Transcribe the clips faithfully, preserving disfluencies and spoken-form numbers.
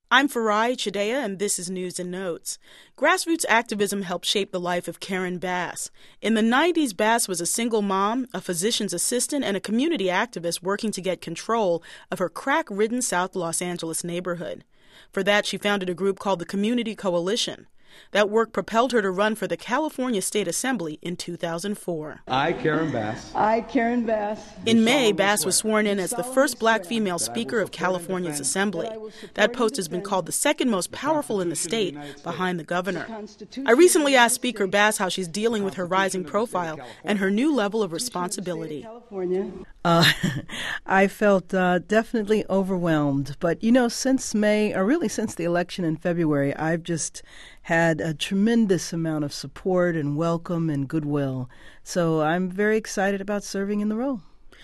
I'm Farai Chidea, and this is News and Notes. Grassroots activism helped shape the life of Karen Bass. In the nineties, Bass was a single mom, a physician's assistant, and a community activist working to get control of her crack-ridden South Los Angeles neighborhood. For that, she founded a group called the Community Coalition. That work propelled her to run for the California State Assembly in two thousand four. I, Karen Bass. I, Karen Bass. In May, Bass was sworn in as the first black female speaker of California's Assembly. That post has been called the second most powerful in the state, behind the governor. I recently asked Speaker Bass how she's dealing with her rising profile and her new level of responsibility. Uh, I felt uh, definitely overwhelmed. But, you know, since May, or really since the election in February, I've just had a tremendous amount of support and welcome and goodwill. So I'm very excited about serving in the role.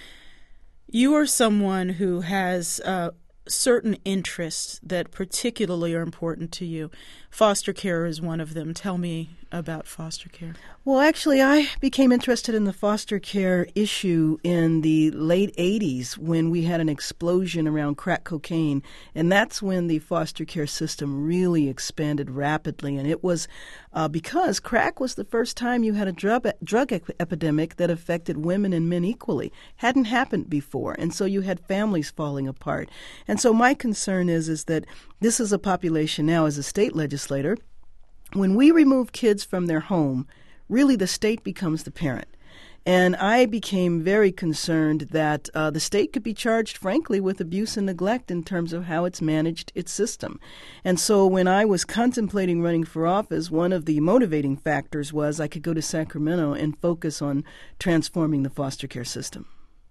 You are someone who has uh, certain interests that particularly are important to you. Foster care is one of them. Tell me about foster care. Well, actually, I became interested in the foster care issue in the late eighties when we had an explosion around crack cocaine. And that's when the foster care system really expanded rapidly. And it was uh, because crack was the first time you had a drug, drug ep- epidemic that affected women and men equally. Hadn't happened before. And so you had families falling apart. And so my concern is, is that this is a population now as a state legislator. When we remove kids from their home, really the state becomes the parent. And I became very concerned that uh, the state could be charged, frankly, with abuse and neglect in terms of how it's managed its system. And so when I was contemplating running for office, one of the motivating factors was I could go to Sacramento and focus on transforming the foster care system.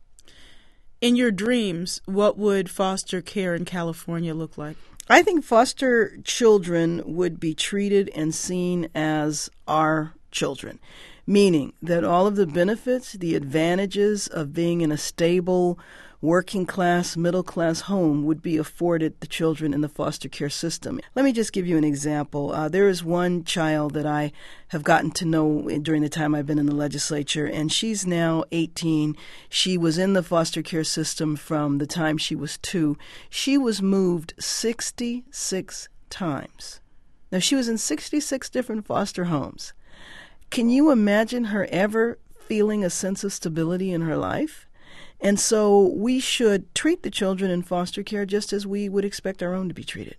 In your dreams, what would foster care in California look like? I think foster children would be treated and seen as our children, meaning that all of the benefits, the advantages of being in a stable, working-class, middle-class home would be afforded the children in the foster care system. Let me just give you an example. Uh, there is one child that I have gotten to know during the time I've been in the legislature, and she's now eighteen. She was in the foster care system from the time she was two. She was moved sixty-six times. Now, she was in sixty-six different foster homes. Can you imagine her ever feeling a sense of stability in her life? And so we should treat the children in foster care just as we would expect our own to be treated.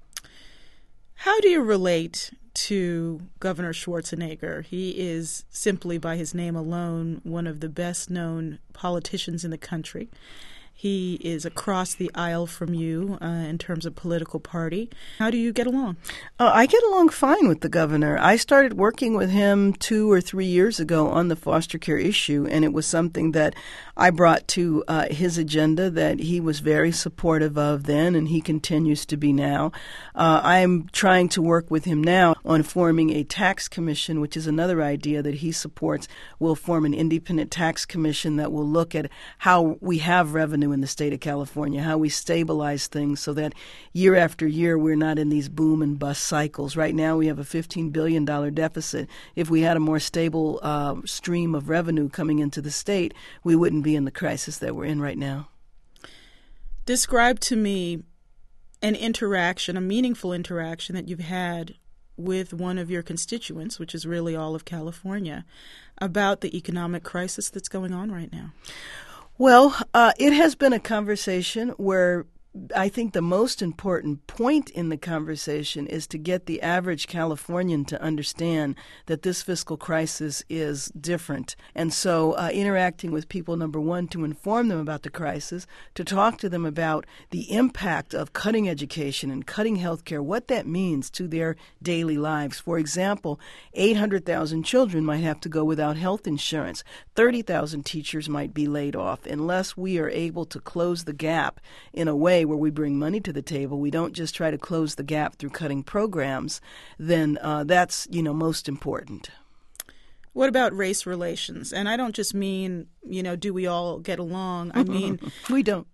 How do you relate to Governor Schwarzenegger? He is, simply by his name alone, one of the best-known politicians in the country. He is across the aisle from you uh, in terms of political party. How do you get along? Uh, I get along fine with the governor. I started working with him two or three years ago on the foster care issue, and it was something that I brought to uh, his agenda that he was very supportive of then, and he continues to be now. Uh, I'm trying to work with him now on forming a tax commission, which is another idea that he supports. We'll form an independent tax commission that will look at how we have revenue in the state of California, how we stabilize things so that year after year we're not in these boom and bust cycles. Right now we have a fifteen billion dollars deficit. If we had a more stable uh, stream of revenue coming into the state, we wouldn't be in the crisis that we're in right now. Describe to me an interaction, a meaningful interaction that you've had with one of your constituents, which is really all of California, about the economic crisis that's going on right now. Well, uh, it has been a conversation where I think the most important point in the conversation is to get the average Californian to understand that this fiscal crisis is different. And so uh, interacting with people, number one, to inform them about the crisis, to talk to them about the impact of cutting education and cutting health care, what that means to their daily lives. For example, eight hundred thousand children might have to go without health insurance. thirty thousand teachers might be laid off unless we are able to close the gap in a way where we bring money to the table. We don't just try to close the gap through cutting programs. Then uh, that's, you know, most important. What about race relations? And I don't just mean, you know, do we all get along? I mean, we don't.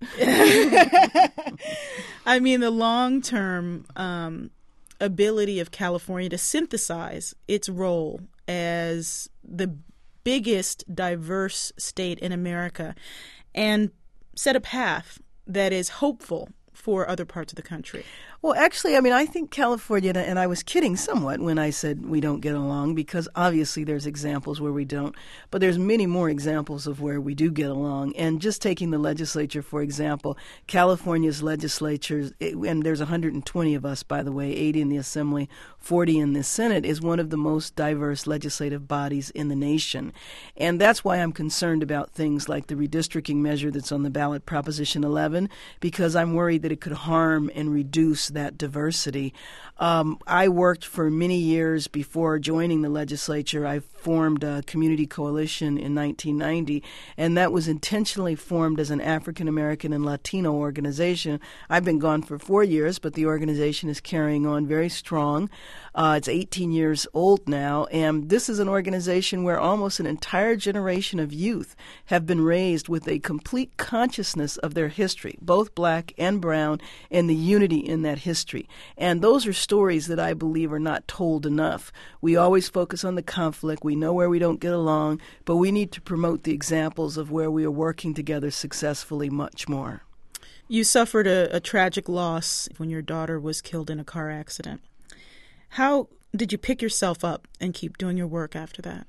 I mean the long-term um, ability of California to synthesize its role as the biggest diverse state in America and set a path that is hopeful for other parts of the country? Well, actually, I mean, I think California, and I was kidding somewhat when I said we don't get along, because obviously there's examples where we don't, but there's many more examples of where we do get along. And just taking the legislature, for example, California's legislature, and there's one hundred twenty of us, by the way, eighty in the Assembly, forty in the Senate, is one of the most diverse legislative bodies in the nation. And that's why I'm concerned about things like the redistricting measure that's on the ballot, Proposition eleven, because I'm worried that it could harm and reduce that diversity. Um, I worked for many years before joining the legislature. I formed a community coalition in nineteen ninety, and that was intentionally formed as an African American and Latino organization. I've been gone for four years, but the organization is carrying on very strong. Uh, it's eighteen years old now, and this is an organization where almost an entire generation of youth have been raised with a complete consciousness of their history, both black and brown, and the unity in that history. And those are stories that I believe are not told enough. We always focus on the conflict. We know where we don't get along, but we need to promote the examples of where we are working together successfully much more. You suffered a, a tragic loss when your daughter was killed in a car accident. How did you pick yourself up and keep doing your work after that?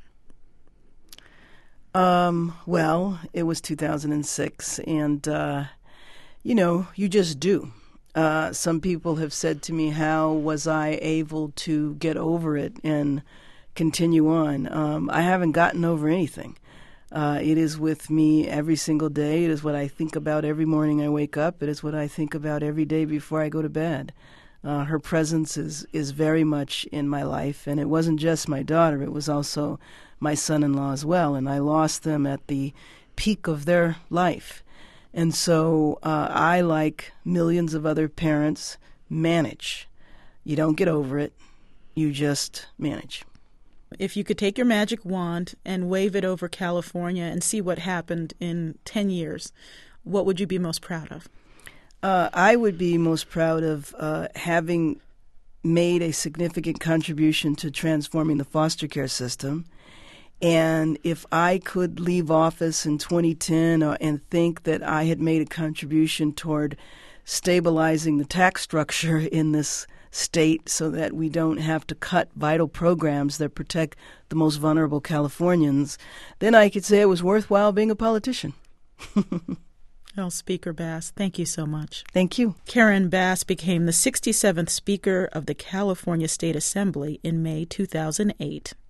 Um, well, it was two thousand six, and, uh, you know, you just do. Uh, some people have said to me, how was I able to get over it and continue on? Um, I haven't gotten over anything. Uh, it is with me every single day. It is what I think about every morning I wake up. It is what I think about every day before I go to bed. Uh, her presence is, is very much in my life, and it wasn't just my daughter. It was also my son-in-law as well, and I lost them at the peak of their life. And so uh, I, like millions of other parents, manage. You don't get over it. You just manage. If you could take your magic wand and wave it over California and see what happened in ten years, what would you be most proud of? Uh, I would be most proud of uh, having made a significant contribution to transforming the foster care system. And if I could leave office in twenty ten uh, and think that I had made a contribution toward stabilizing the tax structure in this state so that we don't have to cut vital programs that protect the most vulnerable Californians, then I could say it was worthwhile being a politician. Well, Speaker Bass, thank you so much. Thank you. Karen Bass became the sixty-seventh Speaker of the California State Assembly in May two thousand eight.